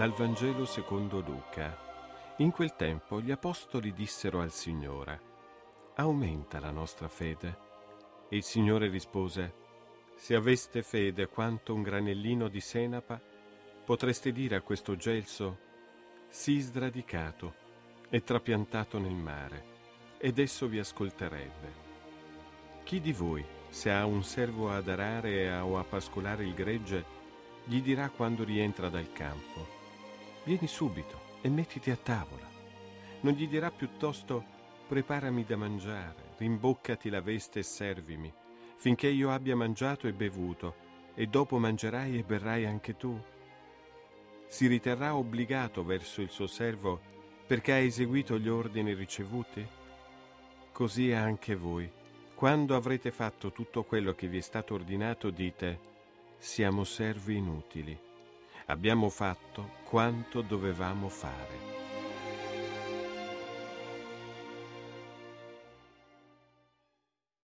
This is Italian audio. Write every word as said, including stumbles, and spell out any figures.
Dal Vangelo secondo Luca. In quel tempo gli apostoli dissero al Signore: aumenta la nostra fede. E il Signore rispose: se aveste fede quanto un granellino di senapa, potreste dire a questo gelso: sii sradicato e trapiantato nel mare, ed esso vi ascolterebbe. Chi di voi, se ha un servo ad arare o a pascolare il gregge, gli dirà quando rientra dal campo: vieni subito e mettiti a tavola? Non gli dirà piuttosto: preparami da mangiare, rimboccati la veste e servimi, finché io abbia mangiato e bevuto, e dopo mangerai e berrai anche tu? Si riterrà obbligato verso il suo servo perché ha eseguito gli ordini ricevuti? Così anche voi, quando avrete fatto tutto quello che vi è stato ordinato, dite: siamo servi inutili. Abbiamo fatto quanto dovevamo fare.